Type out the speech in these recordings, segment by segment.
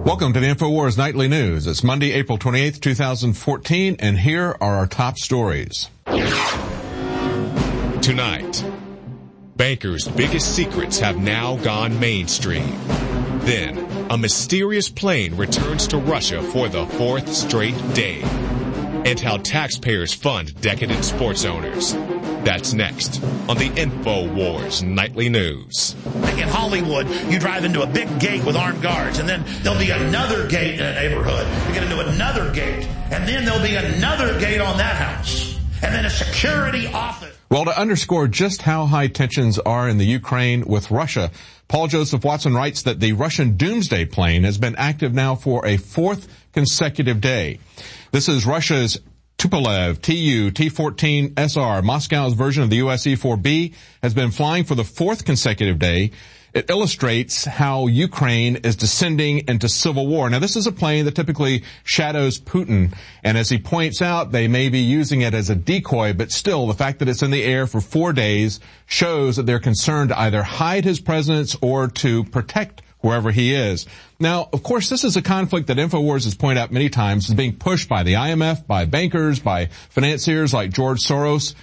Welcome to the InfoWars Nightly News. It's Monday, April 28th, 2014, and here are our top stories. Tonight, bankers' biggest secrets have now gone mainstream. Then, a mysterious plane returns to Russia for the fourth straight day. And how taxpayers fund decadent sports owners. That's next on the InfoWars Nightly News. Like in Hollywood, you drive into a big gate with armed guards, and then there'll be another gate in a neighborhood. You get into another gate, and then there'll be another gate on that house, and then a security office. Well, to underscore just how high tensions are in the Ukraine with Russia, Paul Joseph Watson writes that the Russian doomsday plane has been active now for a fourth consecutive day. This is Russia's Tupolev Tu-T14 SR, Moscow's version of the US E-4B, has been flying for the fourth consecutive day. It illustrates how Ukraine is descending into civil war. Now, this is a plane that typically shadows Putin, and as he points out, they may be using it as a decoy, but still, the fact that it's in the air for 4 days shows that they're concerned to either hide his presence or to protect wherever he is. Now, of course, this is a conflict that InfoWars has pointed out many times is being pushed by the IMF, by bankers, by financiers like George Soros.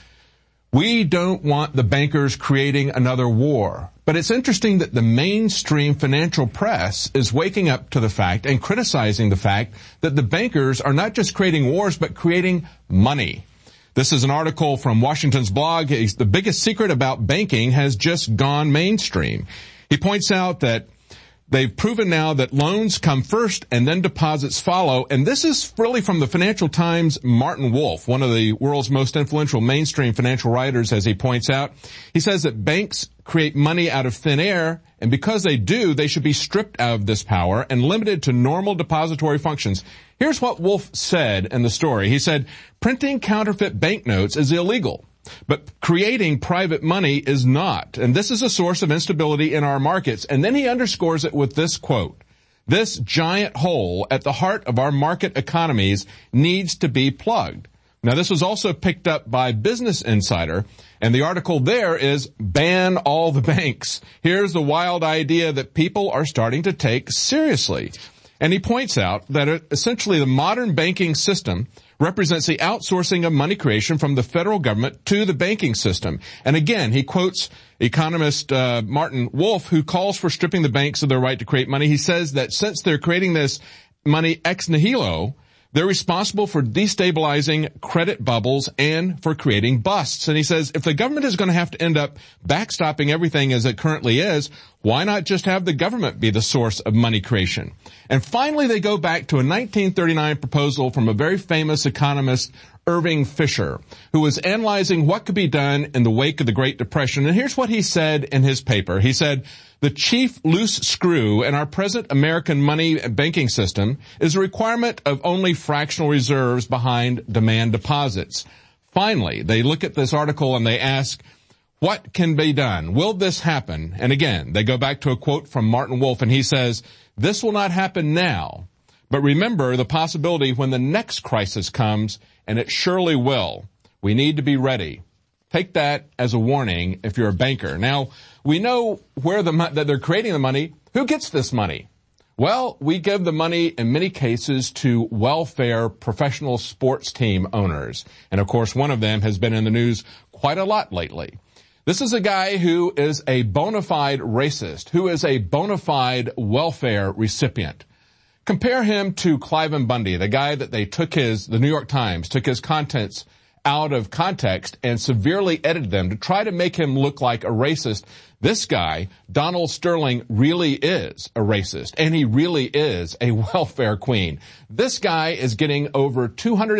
We don't want the bankers creating another war. But it's interesting that the mainstream financial press is waking up to the fact and criticizing the fact that the bankers are not just creating wars, but creating money. This is an article from Washington's blog. The biggest secret about banking has just gone mainstream. He points out that they've proven now that loans come first and then deposits follow. And this is really from the Financial Times' Martin Wolf, one of the world's most influential mainstream financial writers, as he points out. He says that banks create money out of thin air, and because they do, they should be stripped out of this power and limited to normal depository functions. Here's what Wolf said in the story. He said, printing counterfeit banknotes is illegal, but creating private money is not. And this is a source of instability in our markets. And then he underscores it with this quote. This giant hole at the heart of our market economies needs to be plugged. Now, this was also picked up by Business Insider, and the article there is ban all the banks. Here's the wild idea that people are starting to take seriously. And he points out that essentially the modern banking system represents the outsourcing of money creation from the federal government to the banking system. And again, he quotes economist Martin Wolf, who calls for stripping the banks of their right to create money. He says that since they're creating this money ex nihilo, they're responsible for destabilizing credit bubbles and for creating busts. And he says if the government is going to have to end up backstopping everything as it currently is, why not just have the government be the source of money creation? And finally, they go back to a 1939 proposal from a very famous economist, Irving Fisher, who was analyzing what could be done in the wake of the Great Depression. And here's what he said in his paper. He said, the chief loose screw in our present American money banking system is a requirement of only fractional reserves behind demand deposits. Finally, they look at this article and they ask, what can be done? Will this happen? And again, they go back to a quote from Martin Wolf, and he says, this will not happen now, but remember the possibility when the next crisis comes, and it surely will. We need to be ready. Take that as a warning if you're a banker. Now, we know where that they're creating the money. Who gets this money? Well, we give the money in many cases to welfare professional sports team owners. And of course, one of them has been in the news quite a lot lately. This is a guy who is a bona fide racist, who is a bona fide welfare recipient. Compare him to Cliven Bundy, the guy that they the New York Times took his contents out of context and severely edited them to try to make him look like a racist. This guy, Donald Sterling, really is a racist, and he really is a welfare queen. This guy is getting over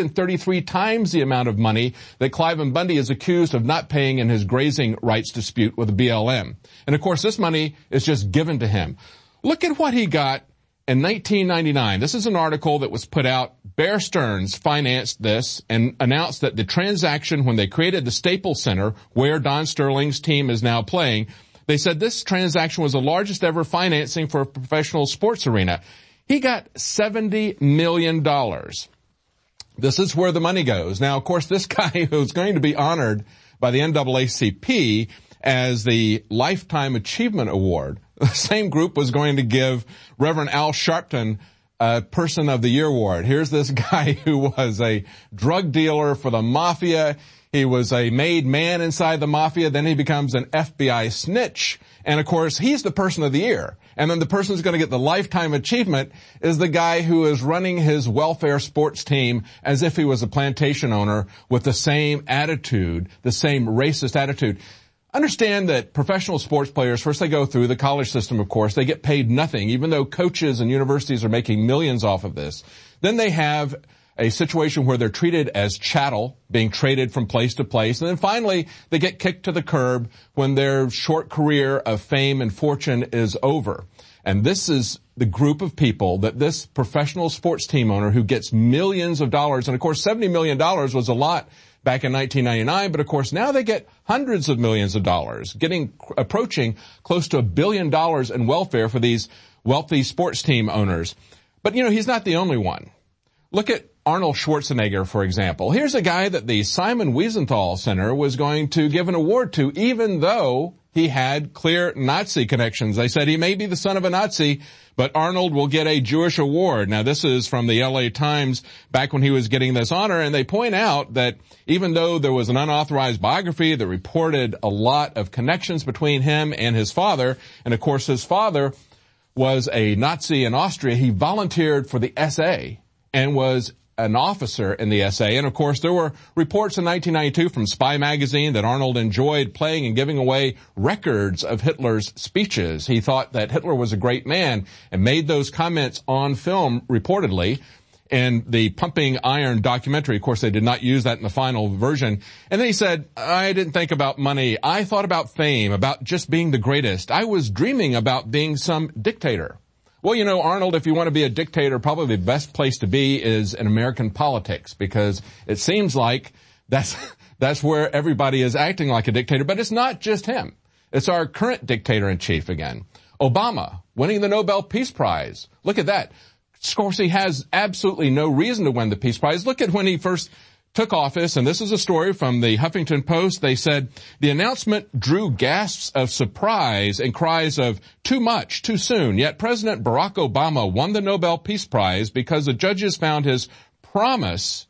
233 times the amount of money that Cliven Bundy is accused of not paying in his grazing rights dispute with the BLM. And of course, this money is just given to him. Look at what he got in 1999. This is an article that was put out. Bear Stearns financed this and announced that the transaction when they created the Staples Center, where Don Sterling's team is now playing, they said this transaction was the largest ever financing for a professional sports arena. He got $70 million. This is where the money goes. Now, of course, this guy who's going to be honored by the NAACP as the Lifetime Achievement Award, the same group was going to give Reverend Al Sharpton a Person of the Year award. Here's this guy who was a drug dealer for the mafia. He was a made man inside the mafia. Then he becomes an FBI snitch. And of course, he's the Person of the Year. And then the person who's going to get the lifetime achievement is the guy who is running his welfare sports team as if he was a plantation owner with the same attitude, the same racist attitude. Understand that professional sports players, first they go through the college system, of course. They get paid nothing, even though coaches and universities are making millions off of this. Then they have a situation where they're treated as chattel, being traded from place to place. And then finally, they get kicked to the curb when their short career of fame and fortune is over. And this is the group of people that this professional sports team owner who gets millions of dollars, and of course $70 million was a lot back in 1999, but of course now they get hundreds of millions of dollars, approaching close to $1 billion in welfare for these wealthy sports team owners. But you know, he's not the only one. Look at Arnold Schwarzenegger, for example. Here's a guy that the Simon Wiesenthal Center was going to give an award to, even though he had clear Nazi connections. They said he may be the son of a Nazi, but Arnold will get a Jewish award. Now, this is from the LA Times back when he was getting this honor, and they point out that even though there was an unauthorized biography that reported a lot of connections between him and his father, and of course his father was a Nazi in Austria, he volunteered for the SA and was an officer in the SA. And of course, there were reports in 1992 from Spy magazine that Arnold enjoyed playing and giving away records of Hitler's speeches. He thought that Hitler was a great man and made those comments on film reportedly. And the Pumping Iron documentary, of course, they did not use that in the final version. And then he said, I didn't think about money. I thought about fame, about just being the greatest. I was dreaming about being some dictator. Well, you know, Arnold, if you want to be a dictator, probably the best place to be is in American politics, because it seems like that's where everybody is acting like a dictator. But it's not just him. It's our current dictator-in-chief again. Obama, winning the Nobel Peace Prize. Look at that. Of course, he has absolutely no reason to win the Peace Prize. Look at when he first took office, and this is a story from the Huffington Post. They said the announcement drew gasps of surprise and cries of too much, too soon. Yet President Barack Obama won the Nobel Peace Prize because the judges found his promise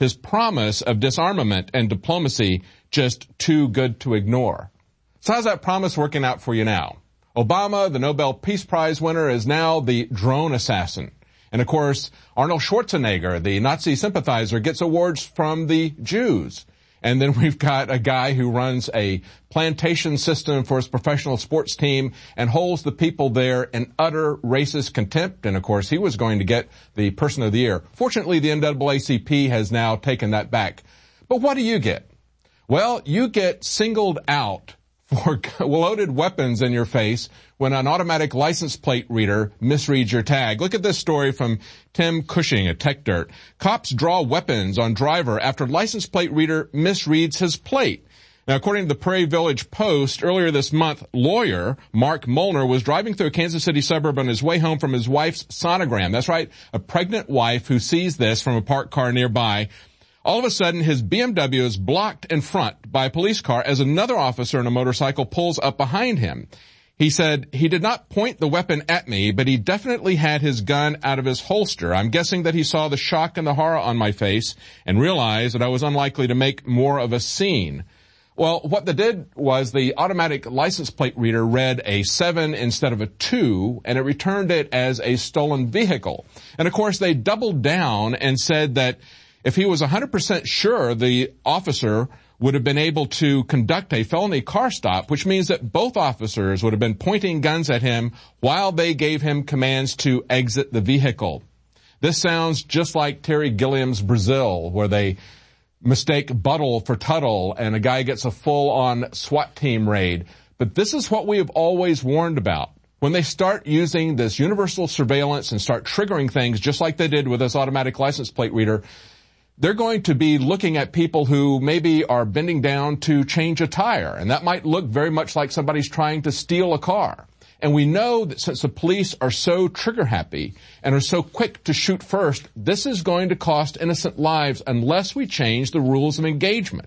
of disarmament and diplomacy just too good to ignore. So how's that promise working out for you now? Obama, the Nobel Peace Prize winner, is now the drone assassin. And of course, Arnold Schwarzenegger, the Nazi sympathizer, gets awards from the Jews. And then we've got a guy who runs a plantation system for his professional sports team and holds the people there in utter racist contempt. And of course, he was going to get the Person of the Year. Fortunately, the NAACP has now taken that back. But what do you get? Well, you get singled out for loaded weapons in your face when an automatic license plate reader misreads your tag. Look at this story from Tim Cushing at TechDirt. Cops draw weapons on driver after license plate reader misreads his plate. Now, according to the Prairie Village Post, earlier this month, lawyer Mark Molnar was driving through a Kansas City suburb on his way home from his wife's sonogram. That's right, a pregnant wife who sees this from a parked car nearby. All of a sudden, his BMW is blocked in front by a police car as another officer in a motorcycle pulls up behind him. He said, he did not point the weapon at me, but he definitely had his gun out of his holster. I'm guessing that he saw the shock and the horror on my face and realized that I was unlikely to make more of a scene. Well, what they did was the automatic license plate reader read a 7 instead of a 2, and it returned it as a stolen vehicle. And of course, they doubled down and said that if he was 100% sure, the officer would have been able to conduct a felony car stop, which means that both officers would have been pointing guns at him while they gave him commands to exit the vehicle. This sounds just like Terry Gilliam's Brazil, where they mistake Buttle for Tuttle and a guy gets a full-on SWAT team raid. But this is what we have always warned about. When they start using this universal surveillance and start triggering things just like they did with this automatic license plate reader, they're going to be looking at people who maybe are bending down to change a tire, and that might look very much like somebody's trying to steal a car. And we know that since the police are so trigger happy and are so quick to shoot first, this is going to cost innocent lives unless we change the rules of engagement.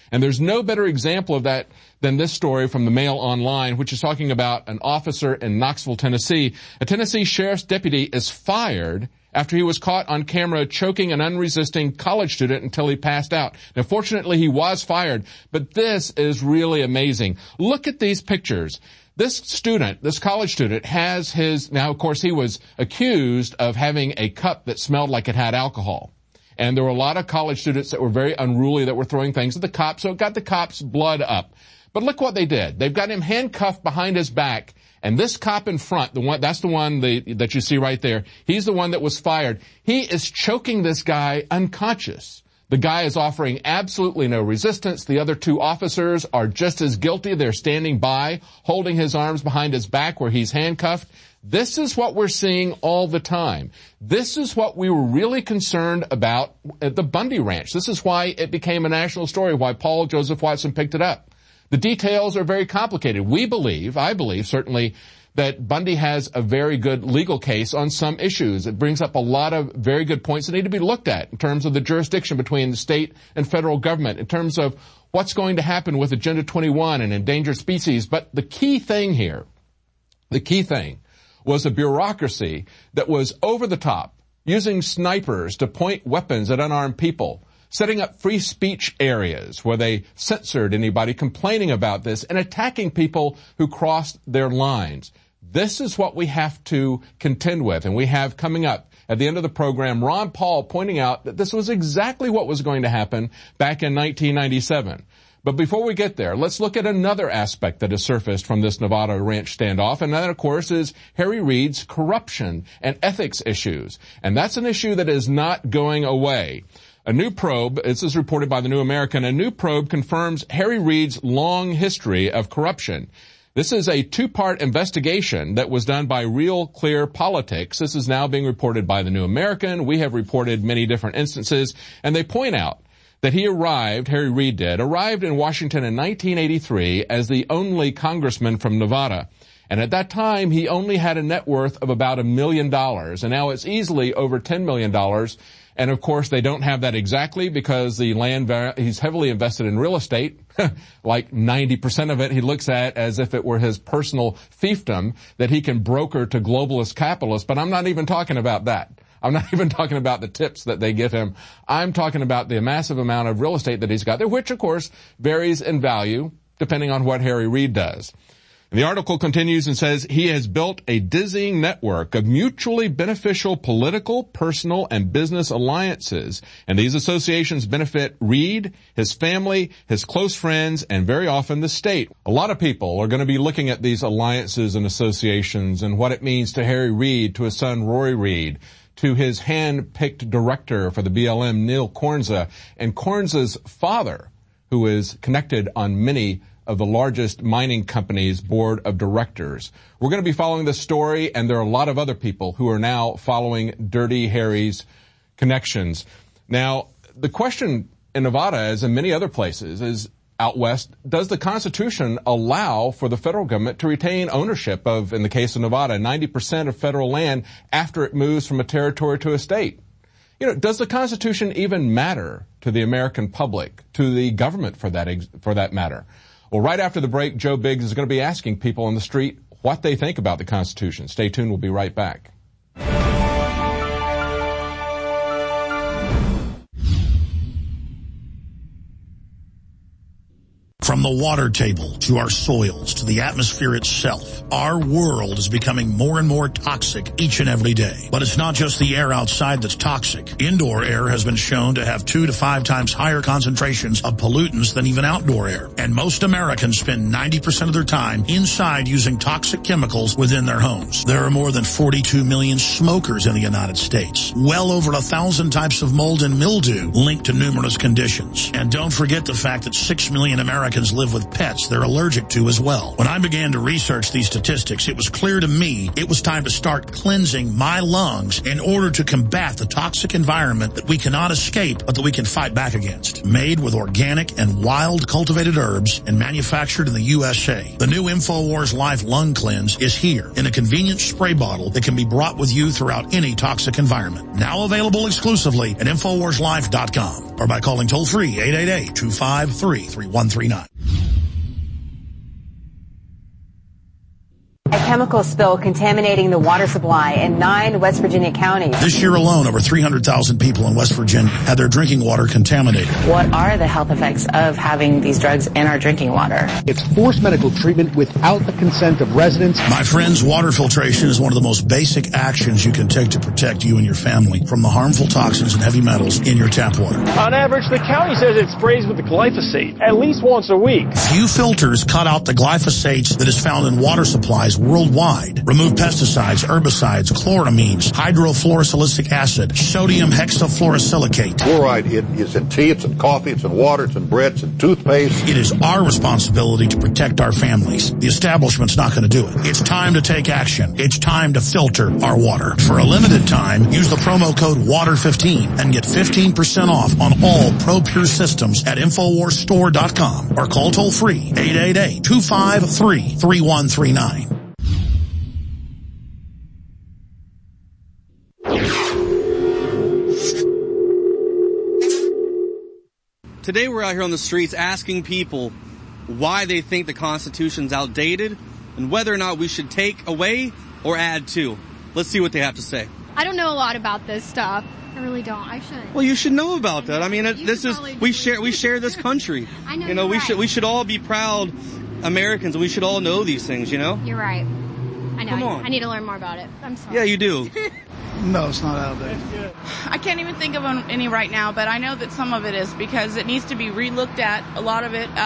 And there's no better example of that than this story from the Mail Online, which is talking about an officer in Knoxville, Tennessee. A Tennessee sheriff's deputy is fired after he was caught on camera choking an unresisting college student until he passed out. Now, fortunately, he was fired, but this is really amazing. Look at these pictures. This student, this college student, has now of course he was accused of having a cup that smelled like it had alcohol. And there were a lot of college students that were very unruly that were throwing things at the cops, so it got the cops' blood up. But look what they did. They've got him handcuffed behind his back, and this cop in front, that's the one that you see right there, he's the one that was fired. He is choking this guy unconscious. The guy is offering absolutely no resistance. The other two officers are just as guilty. They're standing by, holding his arms behind his back where he's handcuffed. This is what we're seeing all the time. This is what we were really concerned about at the Bundy Ranch. This is why it became a national story, why Paul Joseph Watson picked it up. The details are very complicated. I believe certainly, that Bundy has a very good legal case on some issues. It brings up a lot of very good points that need to be looked at in terms of the jurisdiction between the state and federal government, in terms of what's going to happen with Agenda 21 and endangered species. But the key thing here, was a bureaucracy that was over the top, using snipers to point weapons at unarmed people, setting up free speech areas where they censored anybody complaining about this, and attacking people who crossed their lines. This is what we have to contend with, and we have coming up at the end of the program Ron Paul pointing out that this was exactly what was going to happen back in 1997. But before we get there, let's look at another aspect that has surfaced from this Nevada ranch standoff, and that, of course, is Harry Reid's corruption and ethics issues. And that's an issue that is not going away. A new probe, this is reported by the New American, a new probe confirms Harry Reid's long history of corruption. This is a two-part investigation that was done by Real Clear Politics. This is now being reported by the New American. We have reported many different instances, and they point out that Harry Reid arrived in Washington in 1983 as the only congressman from Nevada. And at that time, he only had a net worth of about $1 million, and now it's easily over $10 million. And of course, they don't have that exactly because the land, he's heavily invested in real estate. Like 90% of it he looks at as if it were his personal fiefdom that he can broker to globalist capitalists. But I'm not even talking about that. I'm not even talking about the tips that they give him. I'm talking about the massive amount of real estate that he's got there, which of course varies in value depending on what Harry Reid does. And the article continues and says he has built a dizzying network of mutually beneficial political, personal, and business alliances. And these associations benefit Reid, his family, his close friends, and very often the state. A lot of people are going to be looking at these alliances and associations and what it means to Harry Reid, to his son Roy Reid, to his hand-picked director for the BLM, Neil Kornza, and Kornza's father, who is connected on many of the largest mining companies' board of directors. We're going to be following this story, and there are a lot of other people who are now following Dirty Harry's connections. Now, the question in Nevada, as in many other places, is out west, does the Constitution allow for the federal government to retain ownership of, in the case of Nevada, 90% of federal land after it moves from a territory to a state? Does the Constitution even matter to the American public, to the government for that matter? Well, right after the break, Joe Biggs is going to be asking people on the street what they think about the Constitution. Stay tuned. We'll be right back. From the water table to our soils to the atmosphere itself, our world is becoming more and more toxic each and every day. But it's not just the air outside that's toxic. Indoor air has been shown to have 2 to 5 times higher concentrations of pollutants than even outdoor air. And most Americans spend 90% of their time inside using toxic chemicals within their homes. There are more than 42 million smokers in the United States. Well over 1,000 types of mold and mildew linked to numerous conditions. And don't forget the fact that 6 million Americans live with pets they're allergic to as well. When I began to research these statistics, it was clear to me it was time to start cleansing my lungs in order to combat the toxic environment that we cannot escape but that we can fight back against. Made with organic and wild cultivated herbs and manufactured in the USA, the new InfoWars Life Lung Cleanse is here in a convenient spray bottle that can be brought with you throughout any toxic environment. Now available exclusively at InfoWarsLife.com. or by calling toll-free 888-253-3139. A chemical spill contaminating the water supply in 9 West Virginia counties. This year alone, over 300,000 people in West Virginia had their drinking water contaminated. What are the health effects of having these drugs in our drinking water? It's forced medical treatment without the consent of residents. My friends, water filtration is one of the most basic actions you can take to protect you and your family from the harmful toxins and heavy metals in your tap water. On average, the county says it sprays with glyphosate at least once a week. Few filters cut out the glyphosates that is found in water supplies worldwide. Remove pesticides, herbicides, chloramines, hydrofluorosilicic acid, sodium hexafluorosilicate. Fluoride is in tea, it's in coffee, it's in water, it's in bread, it's in toothpaste. It is our responsibility to protect our families. The establishment's not going to do it. It's time to take action. It's time to filter our water. For a limited time, use the promo code WATER15 and get 15% off on all ProPure systems at InfoWarsStore.com or call toll free 888-253-3139. Today we're out here on the streets asking people why they think the Constitution's outdated and whether or not we should take away or add to. Let's see what they have to say. I don't know a lot about this stuff. I really don't. I should. Well, you should know about that. I mean, we share this country. I know. You know, we should all be proud Americans, and we should all know these things. You know. You're right. I know. Come on. I need to learn more about it. I'm sorry. Yeah, you do. No, it's not outdated. I can't even think of any right now, but I know that some of it is because it needs to be re-looked at. A lot of it,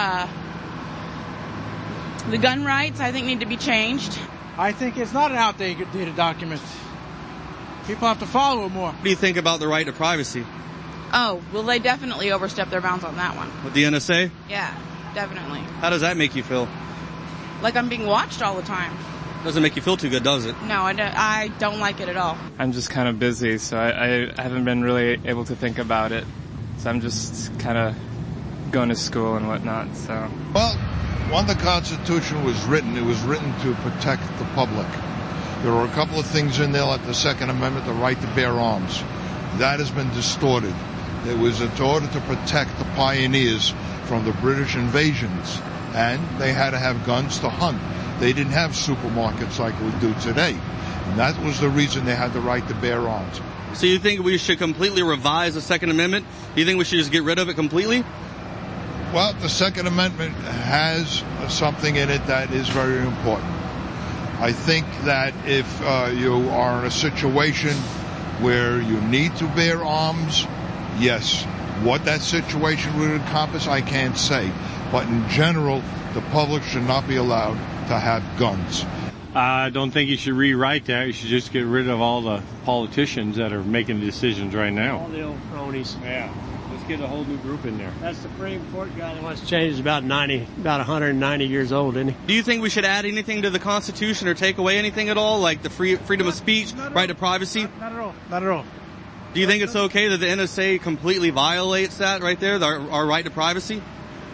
the gun rights, I think, need to be changed. I think it's not an outdated document. People have to follow it more. What do you think about the right to privacy? Oh, well, they definitely overstepped their bounds on that one. With the NSA? Yeah, definitely. How does that make you feel? Like I'm being watched all the time. Doesn't make you feel too good, does it? No, I don't like it at all. I'm just kind of busy, so I haven't been really able to think about it. So I'm just kind of going to school and whatnot, so. Well, when the Constitution was written, it was written to protect the public. There were a couple of things in there, like the Second Amendment, the right to bear arms. That has been distorted. It was in order to protect the pioneers from the British invasions, and they had to have guns to hunt. They didn't have supermarkets like we do today. And that was the reason they had the right to bear arms. So you think we should completely revise the Second Amendment? Do you think we should just get rid of it completely? Well, the Second Amendment has something in it that is very important. I think that if you are in a situation where you need to bear arms, yes. What that situation would encompass, I can't say. But in general, the public should not be allowed to have guns. I don't think you should rewrite that. You should just get rid of all the politicians that are making decisions right now. All the old cronies. Yeah. Let's get a whole new group in there. That Supreme Court guy that wants to change is about 190 years old, isn't he? Do you think we should add anything to the Constitution or take away anything at all, like the freedom of speech, right to privacy? Not at all. Not at all. Do you think it's okay that the NSA completely violates that right there, our right to privacy?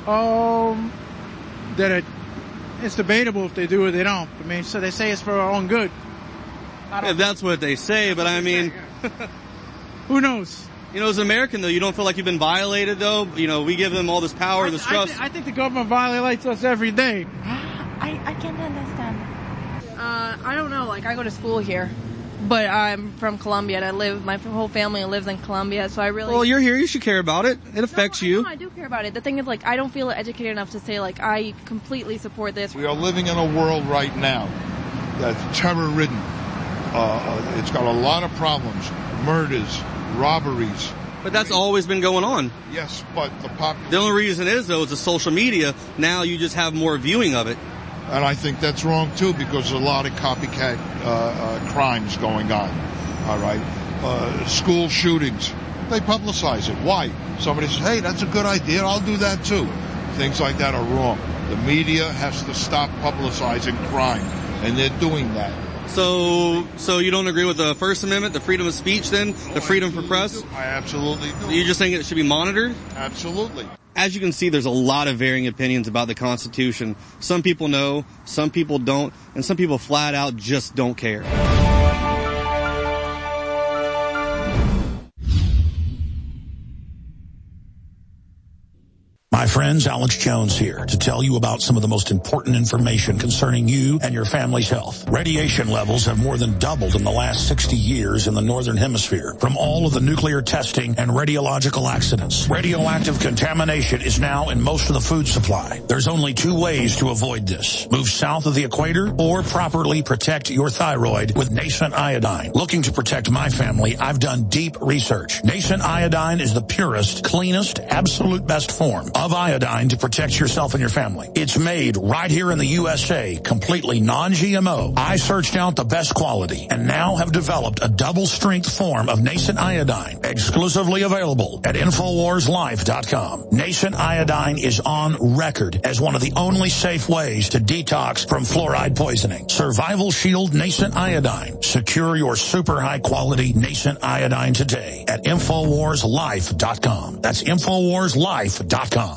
It's debatable if they do or they don't. I mean, so they say it's for our own good. If that's what they say, but I mean... Who knows? You know, as an American, though, you don't feel like you've been violated, though? You know, we give them all this power, this trust. I think the government violates us every day. I can't understand. I don't know. Like, I go to school here. But I'm from Colombia, and my whole family lives in Colombia, so I really... Well, you're here, you should care about it. It affects you. No, I do care about it. The thing is, like, I don't feel educated enough to say, like, I completely support this. We are living in a world right now that's terror-ridden. It's got a lot of problems. Murders, robberies. But that's always been going on. Yes, but the only reason is, though, is the social media. Now you just have more viewing of it. And I think that's wrong, too, because there's a lot of copycat crimes going on, all right? School shootings, they publicize it. Why? Somebody says, hey, that's a good idea, I'll do that, too. Things like that are wrong. The media has to stop publicizing crime, and they're doing that. So you don't agree with the First Amendment, the freedom of speech, then? The freedom for press? I absolutely do. You just think it should be monitored? Absolutely. As you can see, there's a lot of varying opinions about the Constitution. Some people know, some people don't, and some people flat out just don't care. friends, Alex Jones here to tell you about some of the most important information concerning you and your family's health. Radiation levels have more than doubled in the last 60 years in the Northern Hemisphere from all of the nuclear testing and radiological accidents. Radioactive contamination is now in most of the food supply. There's only 2 ways to avoid this. Move south of the equator or properly protect your thyroid with Nascent Iodine. Looking to protect my family, I've done deep research. Nascent Iodine is the purest, cleanest, absolute best form of iodine to protect yourself and your family. It's made right here in the USA, completely non-GMO. I searched out the best quality and now have developed a double-strength form of Nascent Iodine, exclusively available at InfoWarsLife.com. Nascent Iodine is on record as one of the only safe ways to detox from fluoride poisoning. Survival Shield Nascent Iodine. Secure your super high-quality Nascent Iodine today at InfoWarsLife.com. That's InfoWarsLife.com.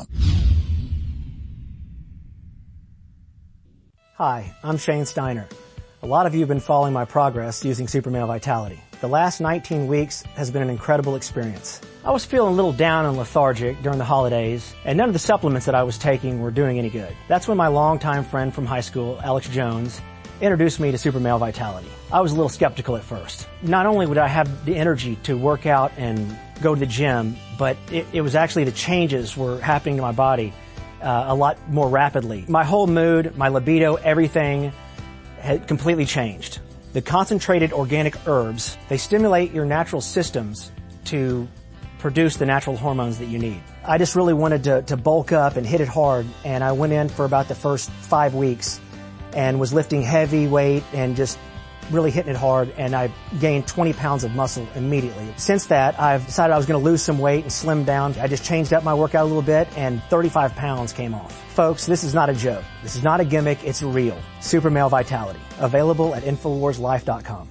Hi, I'm Shane Steiner. A lot of you have been following my progress using Super Male Vitality. The last 19 weeks has been an incredible experience. I was feeling a little down and lethargic during the holidays, and none of the supplements that I was taking were doing any good. That's when my longtime friend from high school, Alex Jones, introduced me to Super Male Vitality. I was a little skeptical at first. Not only would I have the energy to work out and go to the gym, but it was actually the changes were happening to my body a lot more rapidly. My whole mood, my libido, everything had completely changed. The concentrated organic herbs, they stimulate your natural systems to produce the natural hormones that you need. I just really wanted to bulk up and hit it hard, and I went in for about the first 5 weeks and was lifting heavy weight and just really hitting it hard, and I gained 20 pounds of muscle immediately. Since that, I've decided I was going to lose some weight and slim down. I just changed up my workout a little bit, and 35 pounds came off. Folks, this is not a joke. This is not a gimmick. It's real. Super Male Vitality. Available at InfoWarsLife.com.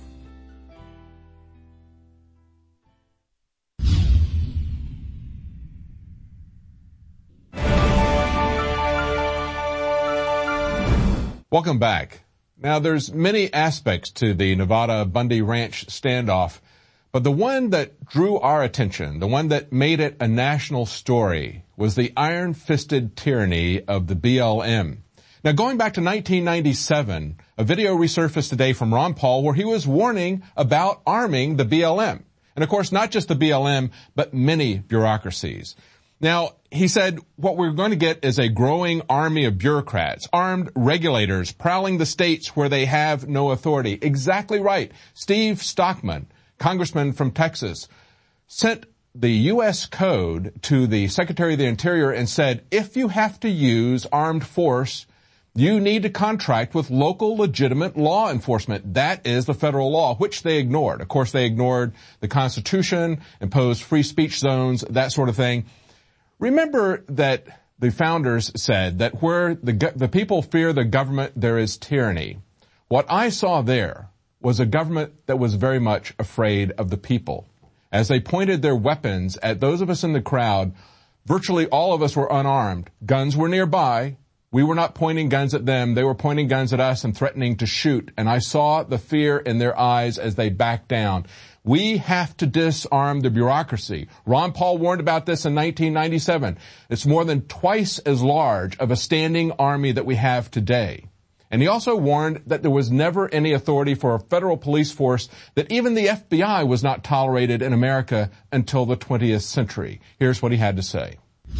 Welcome back. Now, there's many aspects to the Nevada Bundy Ranch standoff, but the one that drew our attention, the one that made it a national story, was the iron-fisted tyranny of the BLM. Now, going back to 1997, a video resurfaced today from Ron Paul where he was warning about arming the BLM. And, of course, not just the BLM, but many bureaucracies. Now, he said what we're going to get is a growing army of bureaucrats, armed regulators prowling the states where they have no authority. Exactly right. Steve Stockman, congressman from Texas, sent the U.S. Code to the Secretary of the Interior and said, if you have to use armed force, you need to contract with local legitimate law enforcement. That is the federal law, which they ignored. Of course, they ignored the Constitution, imposed free speech zones, that sort of thing. Remember that the founders said that where the people fear the government, there is tyranny. What I saw there was a government that was very much afraid of the people. As they pointed their weapons at those of us in the crowd, virtually all of us were unarmed. Guns were nearby. We were not pointing guns at them. They were pointing guns at us and threatening to shoot. And I saw the fear in their eyes as they backed down. We have to disarm the bureaucracy. Ron Paul warned about this in 1997. It's more than twice as large of a standing army that we have today. And he also warned that there was never any authority for a federal police force, that even the FBI was not tolerated in America until the 20th century. Here's what he had to say.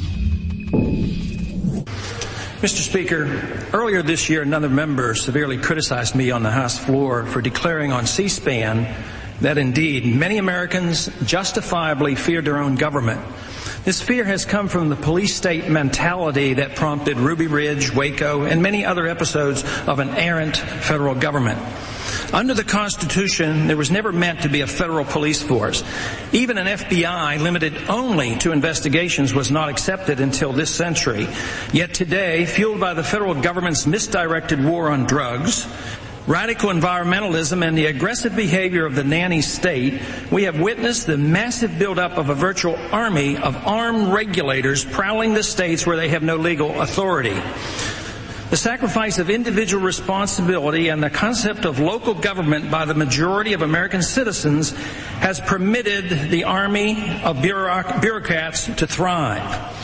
Mr. Speaker, earlier this year, another member severely criticized me on the House floor for declaring on C-SPAN that indeed many Americans justifiably feared their own government. This fear has come from the police state mentality that prompted Ruby Ridge, Waco, and many other episodes of an errant federal government. Under the Constitution, there was never meant to be a federal police force. Even an FBI limited only to investigations was not accepted until this century. Yet today, fueled by the federal government's misdirected war on drugs, radical environmentalism, and the aggressive behavior of the nanny state, we have witnessed the massive buildup of a virtual army of armed regulators prowling the states where they have no legal authority. The sacrifice of individual responsibility and the concept of local government by the majority of American citizens has permitted the army of bureaucrats to thrive.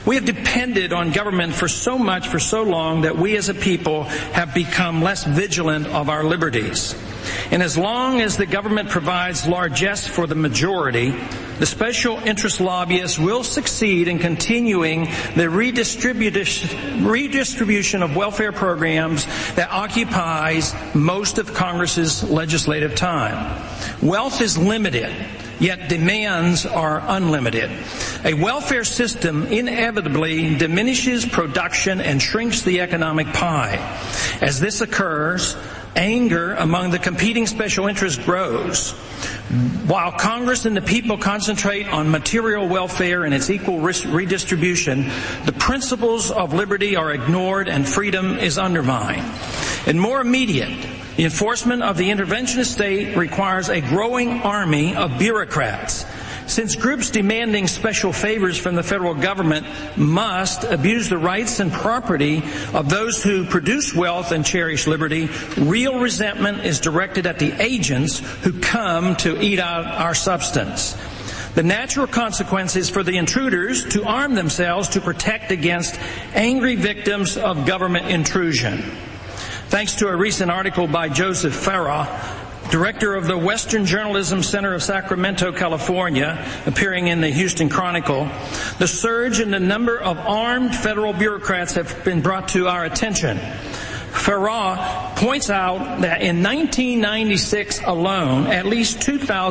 We have depended on government for so long that we as a people have become less vigilant of our liberties. And as long as the government provides largesse for the majority, the special interest lobbyists will succeed in continuing the redistribution of welfare programs that occupies most of Congress's legislative time. Wealth is limited, yet demands are unlimited. A welfare system inevitably diminishes production and shrinks the economic pie. As this occurs, anger among the competing special interests grows. While Congress and the people concentrate on material welfare and its equal redistribution, the principles of liberty are ignored and freedom is undermined. And more immediate, the enforcement of the interventionist state requires a growing army of bureaucrats. Since groups demanding special favors from the federal government must abuse the rights and property of those who produce wealth and cherish liberty, real resentment is directed at the agents who come to eat out our substance. The natural consequence is for the intruders to arm themselves to protect against angry victims of government intrusion. Thanks to a recent article by Joseph Farah, director of the Western Journalism Center of Sacramento, California, appearing in the Houston Chronicle, the surge in the number of armed federal bureaucrats have been brought to our attention. Farah points out that in 1996 alone, at least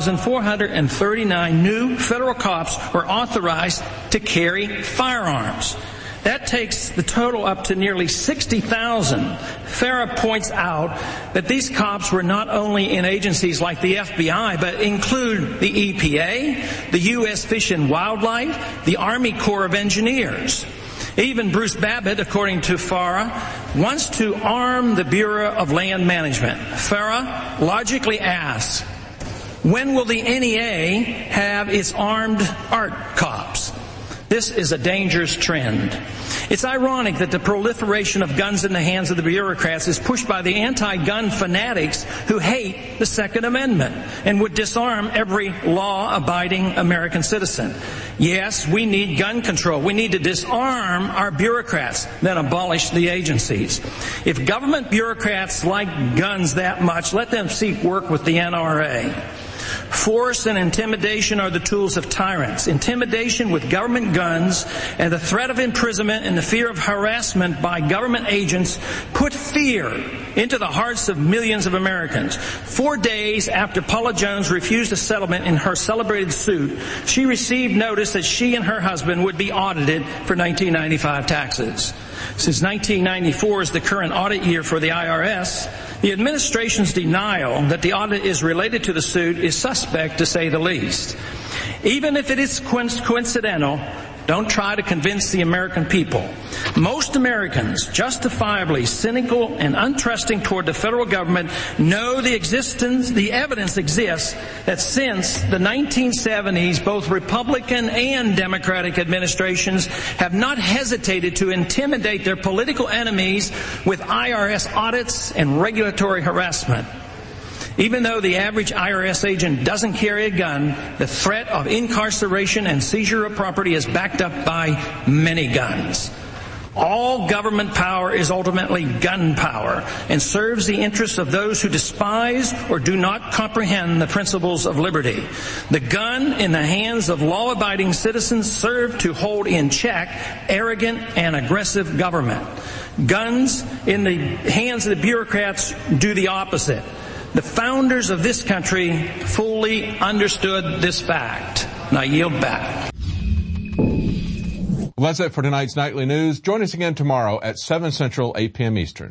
2,439 new federal cops were authorized to carry firearms. That takes the total up to nearly 60,000. Farah points out that these cops were not only in agencies like the FBI, but include the EPA, the U.S. Fish and Wildlife, the Army Corps of Engineers. Even Bruce Babbitt, according to Farah, wants to arm the Bureau of Land Management. Farah logically asks, when will the NEA have its armed art cops? This is a dangerous trend. It's ironic that the proliferation of guns in the hands of the bureaucrats is pushed by the anti-gun fanatics who hate the Second Amendment and would disarm every law-abiding American citizen. Yes, we need gun control. We need to disarm our bureaucrats, then abolish the agencies. If government bureaucrats like guns that much, let them seek work with the NRA. Force and intimidation are the tools of tyrants. Intimidation with government guns and the threat of imprisonment and the fear of harassment by government agents put fear into the hearts of millions of Americans. 4 days after Paula Jones refused a settlement in her celebrated suit, she received notice that she and her husband would be audited for 1995 taxes. Since 1994 is the current audit year for the IRS, the administration's denial that the audit is related to the suit is suspect, to say the least. Even if it is coincidental, don't try to convince the American people. Most Americans, justifiably cynical and untrusting toward the federal government, know the evidence exists that since the 1970s, both Republican and Democratic administrations have not hesitated to intimidate their political enemies with IRS audits and regulatory harassment. Even though the average IRS agent doesn't carry a gun, the threat of incarceration and seizure of property is backed up by many guns. All government power is ultimately gun power and serves the interests of those who despise or do not comprehend the principles of liberty. The gun in the hands of law-abiding citizens serve to hold in check arrogant and aggressive government. Guns in the hands of the bureaucrats do the opposite. The founders of this country fully understood this fact. And I yield back. Well, that's it for tonight's Nightly News. Join us again tomorrow at 7 Central, 8 p.m. Eastern.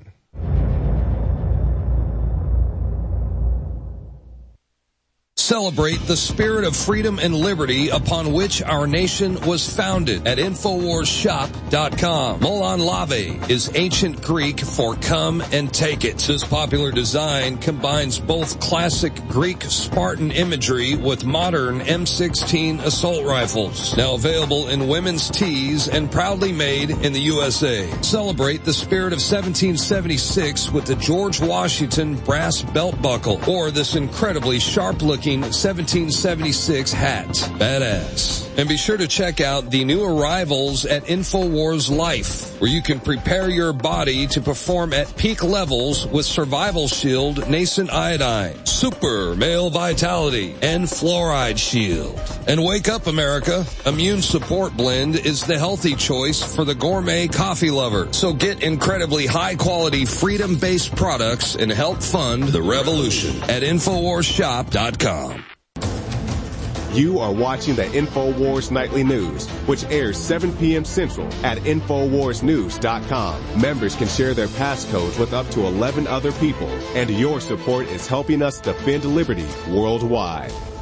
Celebrate the spirit of freedom and liberty upon which our nation was founded at InfoWarsShop.com. Molon Lave is ancient Greek for come and take it. This popular design combines both classic Greek Spartan imagery with modern M16 assault rifles. Now available in women's tees and proudly made in the USA. Celebrate the spirit of 1776 with the George Washington brass belt buckle or this incredibly sharp-looking Green 1776 hat. Badass. And be sure to check out the new arrivals at InfoWars Life, where you can prepare your body to perform at peak levels with Survival Shield, Nascent Iodine, Super Male Vitality, and Fluoride Shield. And wake up, America. Immune Support Blend is the healthy choice for the gourmet coffee lover. So get incredibly high-quality, freedom-based products and help fund the revolution at InfoWarsShop.com. You are watching the InfoWars Nightly News, which airs 7 p.m. Central at InfoWarsNews.com. Members can share their passcodes with up to 11 other people, and your support is helping us defend liberty worldwide.